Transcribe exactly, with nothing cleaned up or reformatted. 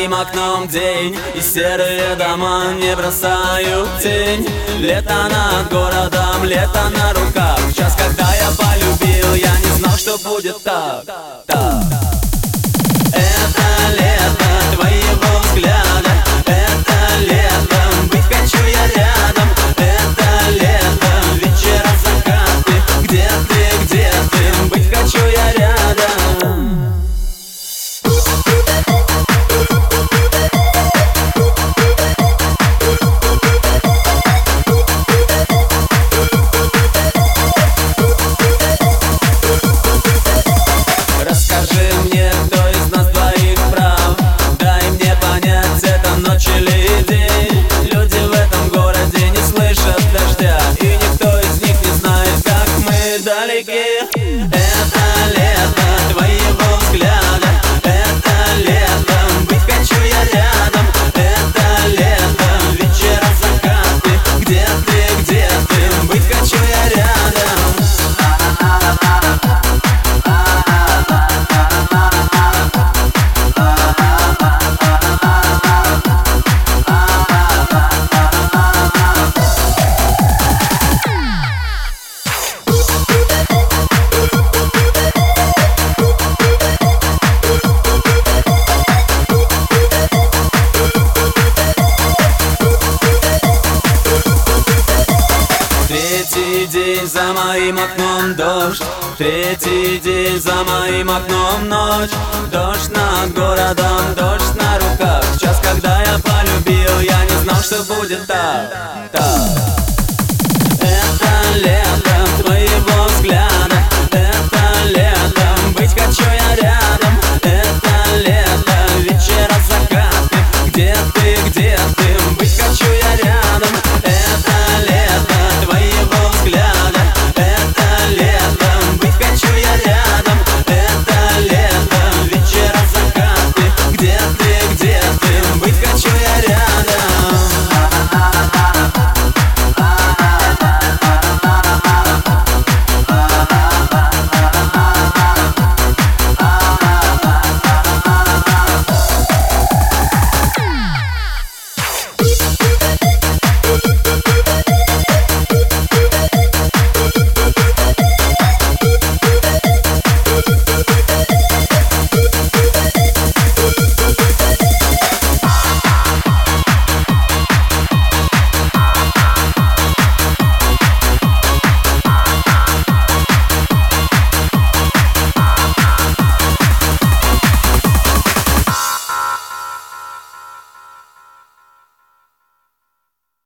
моим окном день, и серые дома не бросают тень. Лето над городом, лето на руках. Час, когда я полюбил, я не знал, что будет так, так. Это лето твоего взгляда, это лето, быть хочу я рядом. Это лето, вечера, закаты, где ты, где ты, быть хочу я рядом. Расскажи мне, кто из нас двоих прав, дай мне понять, это ночь или день. Люди в этом городе не слышат дождя, и никто из них не знает, как мы далеки. Это лето твоего взгляда, это лето, быть хочу я рядом. Это лето, вечера, закаты, где ты, где ты, быть хочу я рядом. Третий день за моим окном дождь, третий день за моим окном ночь. Дождь над городом, дождь на руках. Час, когда я полюбил, я не знал, что будет так, так. Это лето твоего взгляда, это лето, быть хочу я рядом. Это лето, вечера, закаты, где ты, где ты, быть хочу я рядом. Это лето твоего взгляда, это лето, быть хочу я рядом. Это лето, вечера, закаты, где ты, где ты, быть хочу я рядом.